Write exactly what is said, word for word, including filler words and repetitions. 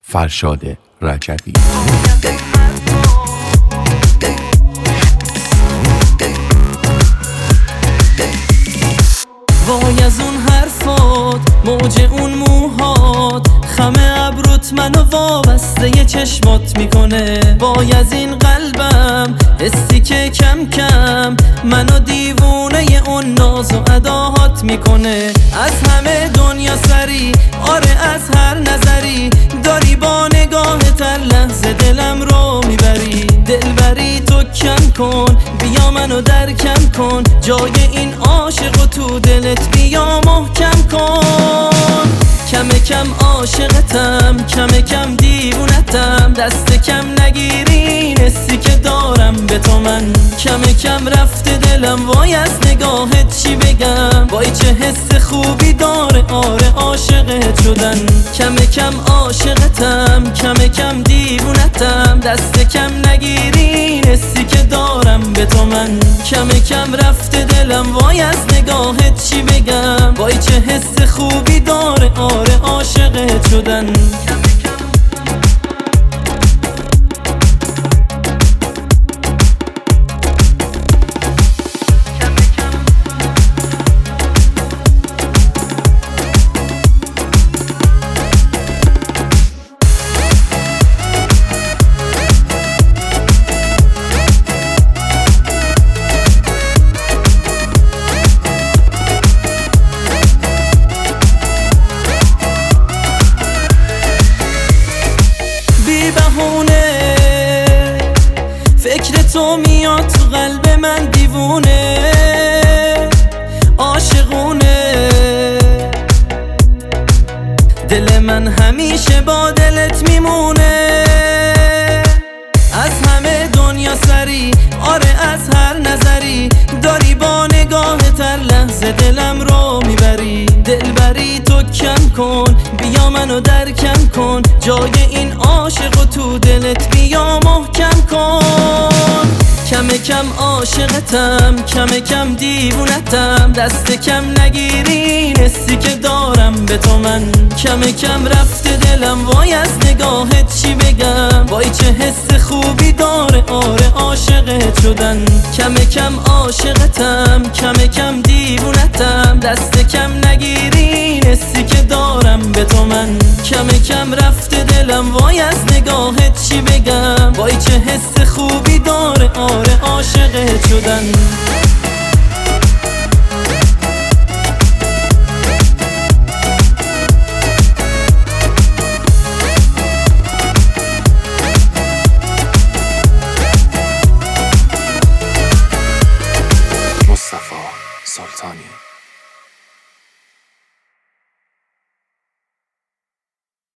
فرشاد رجبی. وای از اون حرفات، موج اون موهات، خم ابروت منو وابسته ی چشمات میکنه. وای از این قلبم، حسی که کم کم منو دیوونه ی اون ناز و اداهات میکنه. از همه دنیا سری، آره از هر نظری، داری با نگاهت هر لحظه دلم رو میبری. دلبری تو کم کن، بیا منو درکم کن، جای این عاشق و تو دلت بیا محکم کن. کم کم عاشقتم، کم کم دیوونتم، دست کم نگیری نسی که دارم به تو من. کم کم رفته دلم، وای از نگاهت چی بگم، وای چه حس خوبی داره آره عاشقت شدن. کم کم عاشقتم، کم کم دیوونتم، دست کم نگیری نسی که دارم به تو من. کم کم رفته دلم، وای از نگاهت چی بگم، وای چه حس خوبی داره آره عاشقت شدن. فکر تو میاد تو قلب من دیوونه عاشقونه. دل من همیشه با دلت میمونه. از همه دنیا سری، آره از هر نظری، داری با نگاهت هر لحظه دلم رو میبری. دلبری تو کم کن، بیا منو درکم کن، جای این عاشق و تو دلت بیا محکم کن. کم کم عاشقتم، کم کم دیوونتم، دست کم نگیری نسی که دارم به تو من. کم کم رفته دلم، وای از نگاهت چی بگم، وای چه حس خوبی داره آره عاشقت شدن. کم کم عاشقتم، کم کم دیوونتم، دست کم نگیری نسی که دارم به تو من. کم کم رفته دلم، وای از نگاهت چی بگم، وای چه حس خوبی داره آره عاشقت شدن.